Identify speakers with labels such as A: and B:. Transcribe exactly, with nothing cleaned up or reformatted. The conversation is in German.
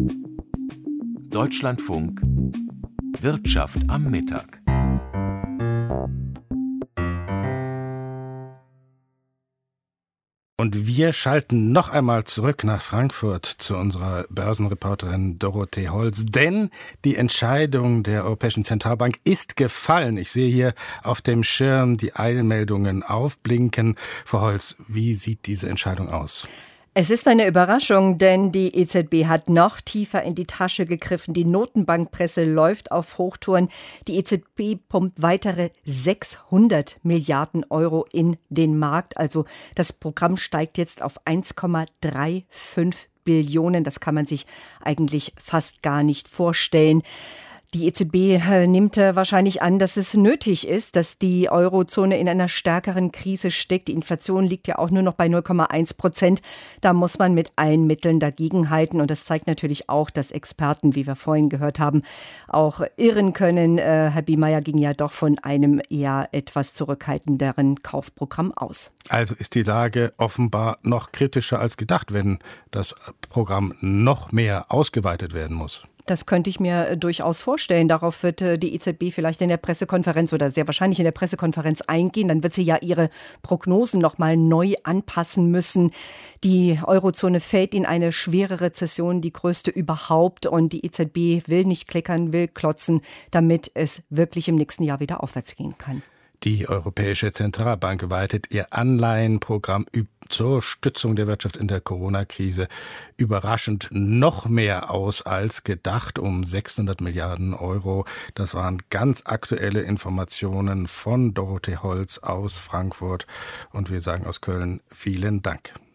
A: Deutschlandfunk Wirtschaft am Mittag.
B: Und wir schalten noch einmal zurück nach Frankfurt zu unserer Börsenreporterin Dorothee Holz, denn die Entscheidung der Europäischen Zentralbank ist gefallen. Ich sehe hier auf dem Schirm die Eilmeldungen aufblinken. Frau Holz, wie sieht diese Entscheidung aus?
C: Es ist eine Überraschung, denn die E Z B hat noch tiefer in die Tasche gegriffen. Die Notenbankpresse läuft auf Hochtouren. Die E Z B pumpt weitere sechshundert Milliarden Euro in den Markt. Also das Programm steigt jetzt auf eins Komma fünfunddreißig Billionen. Das kann man sich eigentlich fast gar nicht vorstellen. Die E Z B nimmt wahrscheinlich an, dass es nötig ist, dass die Eurozone in einer stärkeren Krise steckt. Die Inflation liegt ja auch nur noch bei null Komma eins Prozent. Da muss man mit allen Mitteln dagegenhalten. Und das zeigt natürlich auch, dass Experten, wie wir vorhin gehört haben, auch irren können. Herr Biemeyer ging ja doch von einem eher etwas zurückhaltenderen Kaufprogramm aus.
B: Also ist die Lage offenbar noch kritischer als gedacht, wenn das Programm noch mehr ausgeweitet werden muss.
C: Das könnte ich mir durchaus vorstellen. Darauf wird die E Z B vielleicht in der Pressekonferenz oder sehr wahrscheinlich in der Pressekonferenz eingehen. Dann wird sie ja ihre Prognosen noch mal neu anpassen müssen. Die Eurozone fällt in eine schwere Rezession, die größte überhaupt. Und die E Z B will nicht klickern, will klotzen, damit es wirklich im nächsten Jahr wieder aufwärts gehen kann.
B: Die Europäische Zentralbank weitet ihr Anleihenprogramm zur Stützung der Wirtschaft in der Corona-Krise überraschend noch mehr aus als gedacht, um sechshundert Milliarden Euro. Das waren ganz aktuelle Informationen von Dorothee Holz aus Frankfurt. Und wir sagen aus Köln vielen Dank.